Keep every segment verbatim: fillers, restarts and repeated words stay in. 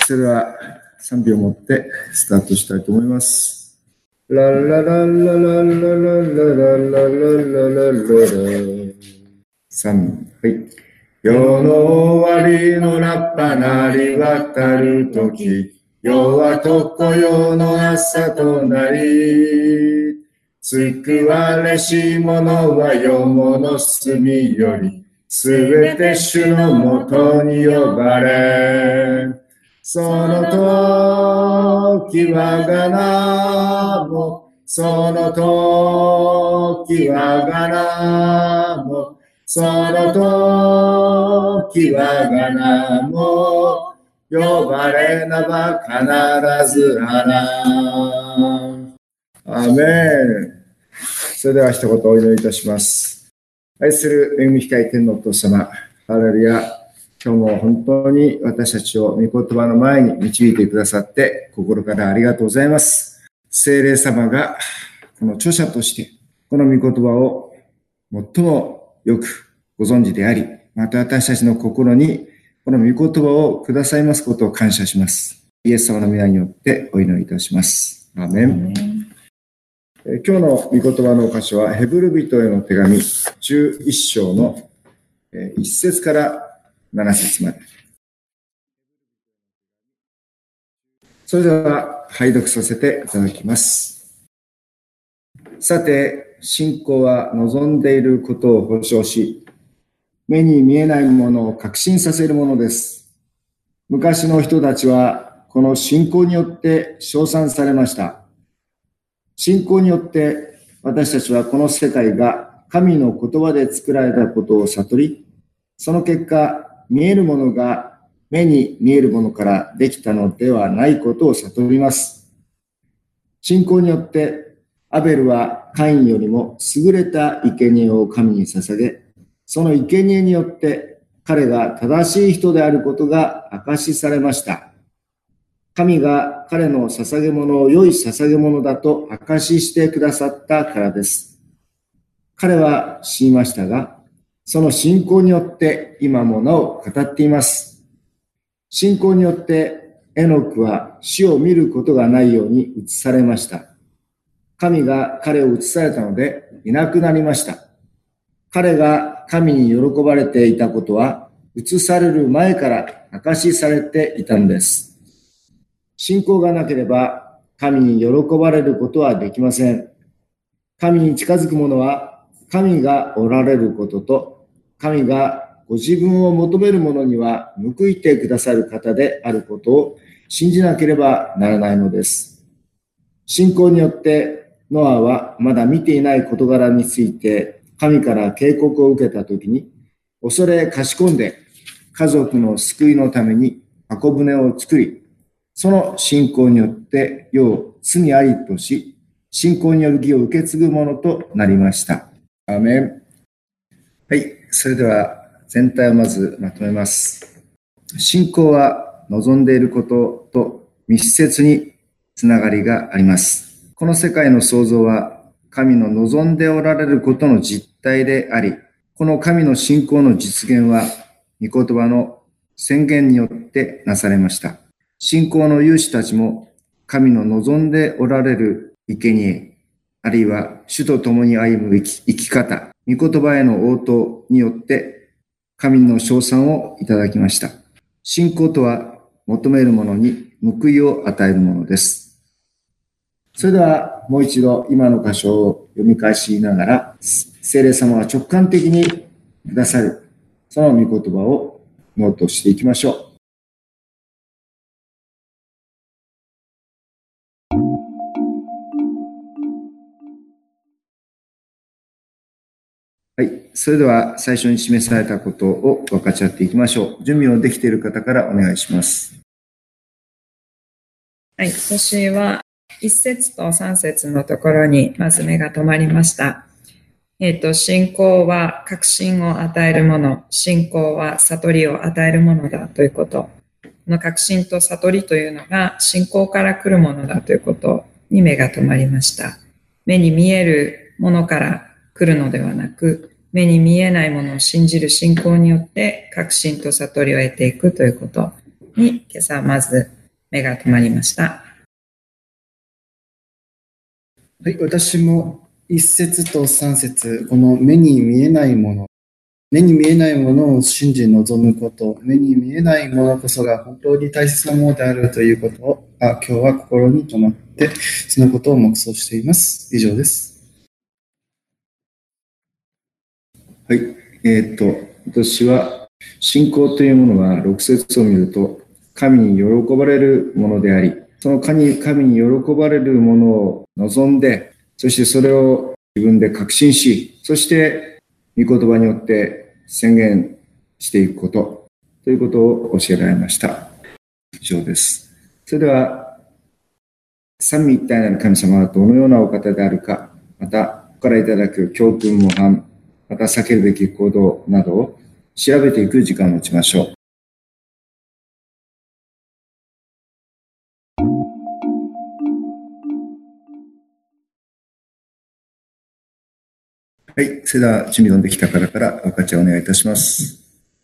それでは賛美を持ってスタートしたいと思います。ラララララララララララララ三、はい。世の終わりのラッパなり渡るとき、世はとこ世の朝となり、救われし者は世もの隅より、すべて主のもとに呼ばれ、その時はがなも、その時はがなも、その時はがなも、呼ばれなば必ずあら。アーメン。それでは一言お祈りいたします。愛する恵み深い天のお父様、ハレルヤ。今日も本当に私たちを御言葉の前に導いてくださって心からありがとうございます。聖霊様がこの著者としてこの御言葉を最もよくご存知であり、また私たちの心にこの御言葉をくださいますことを感謝します。イエス様の皆によってお祈りいたします。アーメン。今日の御言葉の箇所はヘブル人への手紙じゅういっ章のいち節からなな節まで。それでは拝読させていただきます。さて、信仰は望んでいることを保証し、目に見えないものを確信させるものです。昔の人たちはこの信仰によって称賛されました。信仰によって私たちはこの世界が神の言葉で作られたことを悟り、その結果、見えるものが目に見えるものからできたのではないことを悟ります。信仰によってアベルはカインよりも優れた生贄を神に捧げ、その生贄によって彼が正しい人であることが証しされました。神が彼の捧げ物を良い捧げ物だと証ししてくださったからです。彼は死にましたが、その信仰によって今もなお語っています。信仰によってエノクは死を見ることがないように移されました。神が彼を移されたのでいなくなりました。彼が神に喜ばれていたことは移される前から証しされていたのです。信仰がなければ神に喜ばれることはできません。神に近づく者は神がおられることと、神がご自分を求める者には報いてくださる方であることを信じなければならないのです。信仰によってノアはまだ見ていない事柄について神から警告を受けたときに、恐れかしこんで家族の救いのために箱舟を作り、その信仰によって世を罪ありとし、信仰による義を受け継ぐものとなりました。アーメン。はい、それでは全体をまずまとめます。信仰は望んでいることと密接につながりがあります。この世界の創造は神の望んでおられることの実態であり、この神の信仰の実現は御言葉の宣言によってなされました。信仰の勇士たちも神の望んでおられる生贄、あるいは主と共に歩む生き、生き方、御言葉への応答によって神の称賛をいただきました。信仰とは求めるものに報いを与えるものです。それではもう一度今の箇所を読み返しながら、聖霊様が直感的にくださるその御言葉をノートしていきましょう。はい。それでは最初に示されたことを分かち合っていきましょう。準備をできている方からお願いします。 はい。私はいち節とさん節のところにまず目が止まりました。えっと、信仰は確信を与えるもの。信仰は悟りを与えるものだということ。この確信と悟りというのが信仰から来るものだということに目が止まりました。目に見えるものから来るのではなく、目に見えないものを信じる信仰によって確信と悟りを得ていくということに今朝まず目が止まりました。 はい、私も一節と三節、この目に見えないもの、目に見えないものを信じ望むこと、目に見えないものこそが本当に大切なものであるということを、あ今日は心に留まって、そのことを黙想しています。以上です。 はい、えー、っと、私は、信仰というものは、六節を見ると、神に喜ばれるものであり、その神に喜ばれるものを望んで、そしてそれを自分で確信し、そして御言葉によって宣言していくことということを教えられました。以上です。それでは、三位一体なる神様はどのようなお方であるか、また、ここからいただく教訓模範、また避けるべき行動などを調べていく時間を持ちましょう。はい。それでは、準備のできた方から分かちをお願いいたします。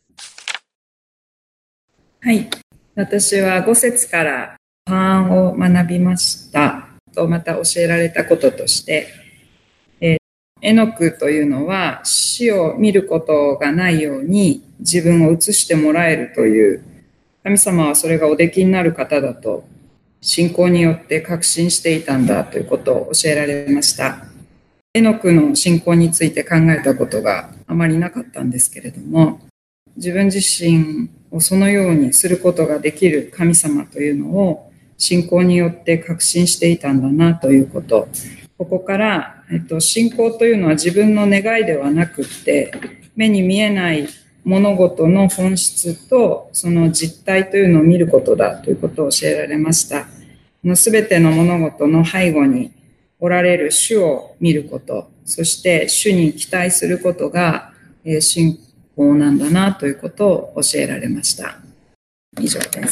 はい。私はご節から範を学びましたと、また教えられたこととして、えー、エノクというのは死を見ることがないように自分を映してもらえるという、神様はそれがおできになる方だと信仰によって確信していたんだということを教えられました。エノクの信仰について考えたことがあまりなかったんですけれども、自分自身をそのようにすることができる神様というのを信仰によって確信していたんだなということ。ここから、えっと、信仰というのは自分の願いではなくって、目に見えない物事の本質とその実態というのを見ることだということを教えられました。すべての物事の背後におられる主を見ること、そして主に期待することが信仰なんだなということを教えられました。以上です。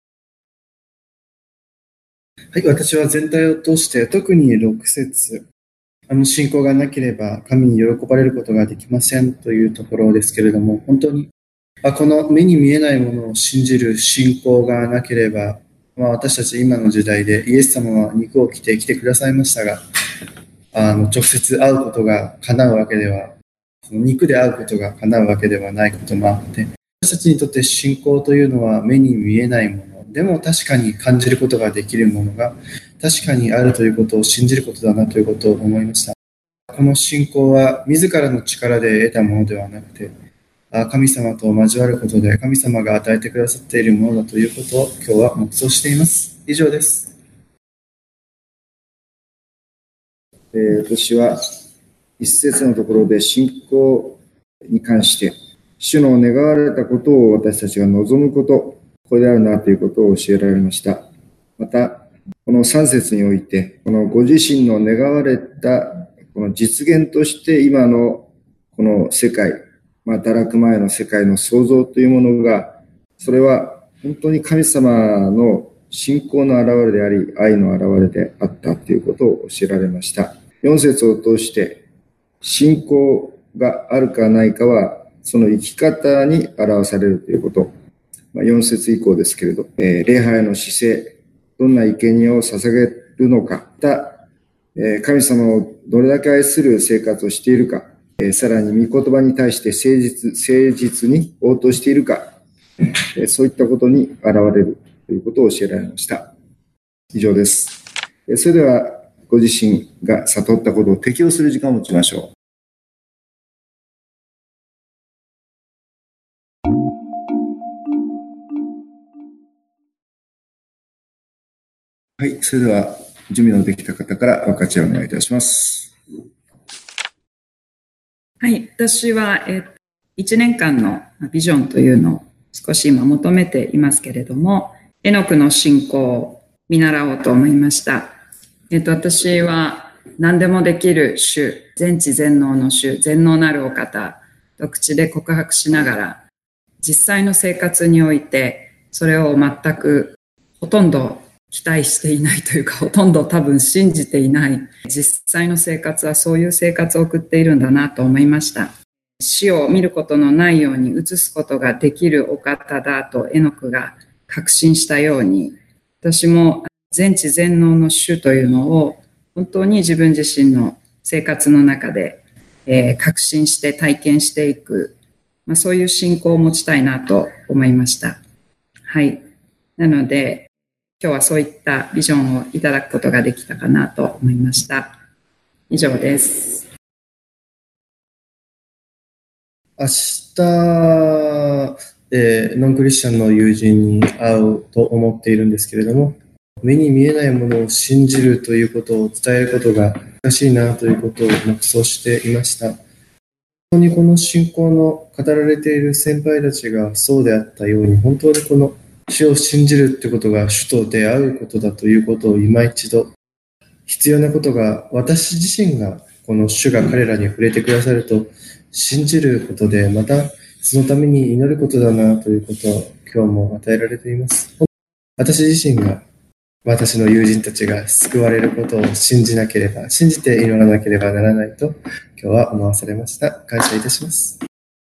はい、私は全体を通して特にろく節、あの信仰がなければ神に喜ばれることができませんというところですけれども、本当にこの目に見えないものを信じる信仰がなければ、まあ、私たち今の時代でイエス様は肉を着て来てくださいましたが、あの直接会うことが叶うわけでは、その肉で会うことが叶うわけではないこともあって、私たちにとって信仰というのは目に見えないもの、でも確かに感じることができるものが確かにあるということを信じることだなということを思いました。この信仰は自らの力で得たものではなくて、神様と交わることで神様が与えてくださっているものだということを今日は黙想しています。以上です。 えー、私は一節のところで信仰に関して主の願われたことを私たちが望むこと、これであるなということを教えられました。また、この三節において、このご自身の願われたこの実現として今のこの世界、まあ、堕落前の世界の創造というものが、それは本当に神様の信仰の表れであり、愛の表れであったということを教えられました。四節を通して、信仰があるかないかは、その生き方に表されるということ。まあ、四節以降ですけれど、えー、礼拝の姿勢、どんな生贄を捧げるのか、また、えー、神様をどれだけ愛する生活をしているか、えー、さらに御言葉に対して誠実、誠実に応答しているか、えー、そういったことに現れるということを教えられました。以上です。えー、それでは、ご自身が悟ったことを適用する時間を持ちましょう。はい、それでは準備のできた方から分かち合いお願いいたします。 はい、私は、えー、いちねんかんのビジョンというのを少し今求めていますけれども、エノクの信仰を見習おうと思いました。えーと、私は何でもできる主、全知全能の主、全能なるお方と口で告白しながら、実際の生活においてそれを全くほとんど期待していないというか、ほとんど多分信じていない、実際の生活はそういう生活を送っているんだなと思いました。死を見ることのないように移すことができるお方だとエノクが確信したように、私も全知全能の主というのを本当に自分自身の生活の中で、えー、確信して体験していく、まあ、そういう信仰を持ちたいなと思いました。はい。なので、今日はそういったビジョンをいただくことができたかなと思いました。以上です。 明日、えー、ノンクリスチャンの友人に会うと思っているんですけれども、目に見えないものを信じるということを伝えることが難しいなということを黙想していました。本当にこの信仰の語られている先輩たちがそうであったように、本当にこの主を信じるということが主と出会うことだということを今一度、必要なことが私自身がこの主が彼らに触れてくださると信じることで、またそのために祈ることだなということを今日も与えられています。私自身が私の友人たちが救われることを信じなければ、信じて祈らなければならないと今日は思わされました。感謝いたします。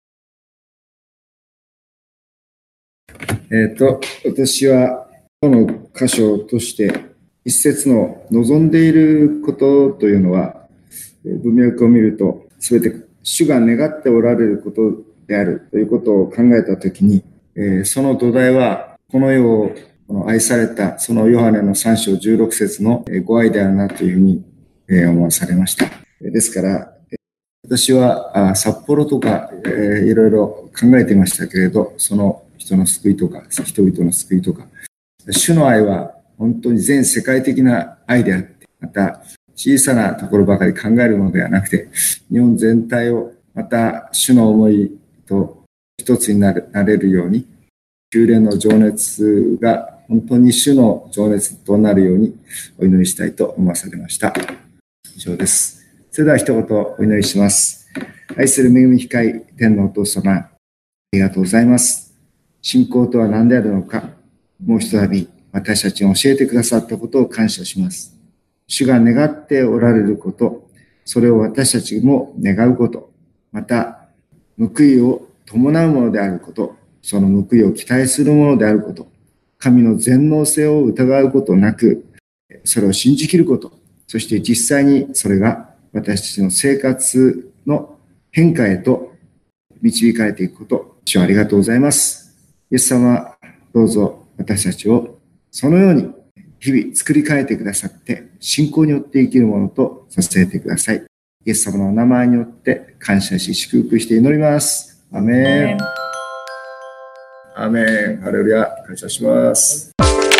えっと、私はこの箇所として一節の望んでいることというのは、文脈を見ると全て主が願っておられることであるということを考えたときに、えー、その土台はこの世をこの愛されたそのヨハネのさん章じゅうろく節のご愛であるなというふうに思わされました。ですから、私は札幌とかいろいろ考えていましたけれど、その人の救いとか、人々の救いとか、主の愛は本当に全世界的な愛であって、また小さなところばかり考えるのではなくて、日本全体をまた主の思いと一つになれ、なれるように、修練の情熱が本当に主の情熱となるようにお祈りしたいと思わされました。以上です。それでは一言お祈りします。愛する恵み深い天のお父様、ありがとうございます。信仰とは何であるのか、もう一度私たちに教えてくださったことを感謝します。主が願っておられること、それを私たちも願うこと、また報いを伴うものであること、その報いを期待するものであること、神の全能性を疑うことなく、それを信じきること、そして実際にそれが私たちの生活の変化へと導かれていくこと、主はありがとうございます。イエス様、どうぞ私たちをそのように日々作り変えてくださって、信仰によって生きるものとさせてください。イエス様のお名前によって感謝し祝福して祈ります。アメン。アメン。ハレルヤ。感謝します。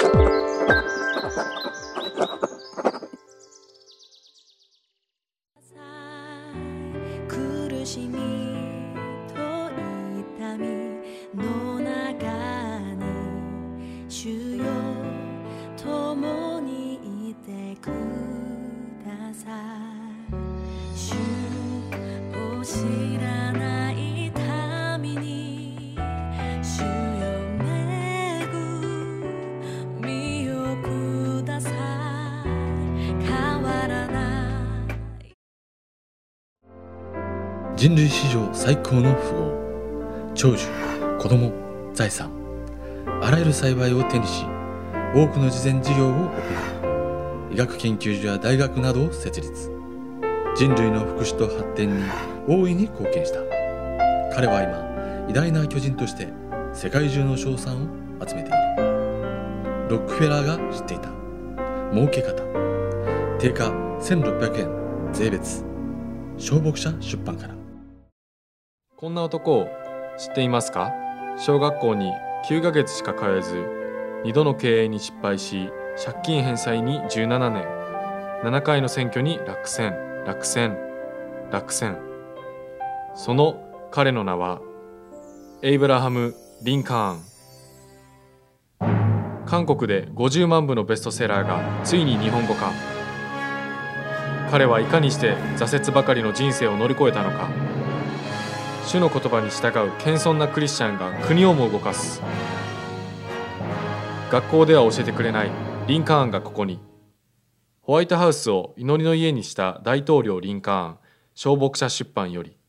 苦しみと痛みの中に主よ共にいてください。主を知らない民に主よ恵みをください。変わらない人類史上最高の富豪、長寿、子供、財産、あらゆる幸いを手にし、多くの慈善事業を行い、医学研究所や大学などを設立。人類の福祉と発展に大いに貢献した。彼は今、偉大な巨人として世界中の称賛を集めている。ロックフェラーが知っていた儲け方。定価せんろっぴゃくえん税別。小牧者出版から。 こんな男を知っていますか？小学校にきゅうかげつしか通えず、にどの経営に失敗し、借金返済にじゅうななねん、ななかいの選挙に落選、落選、落選。その彼の名は、エイブラハム・リンカーン。韓国でごじゅうまんぶのベストセラーがついに日本語化。彼はいかにして挫折ばかりの人生を乗り越えたのか。主の言葉に従う謙遜なクリスチャンが国をも動かす。学校では教えてくれないリンカーンがここに。ホワイトハウスを祈りの家にした大統領リンカーン、小牧者出版より。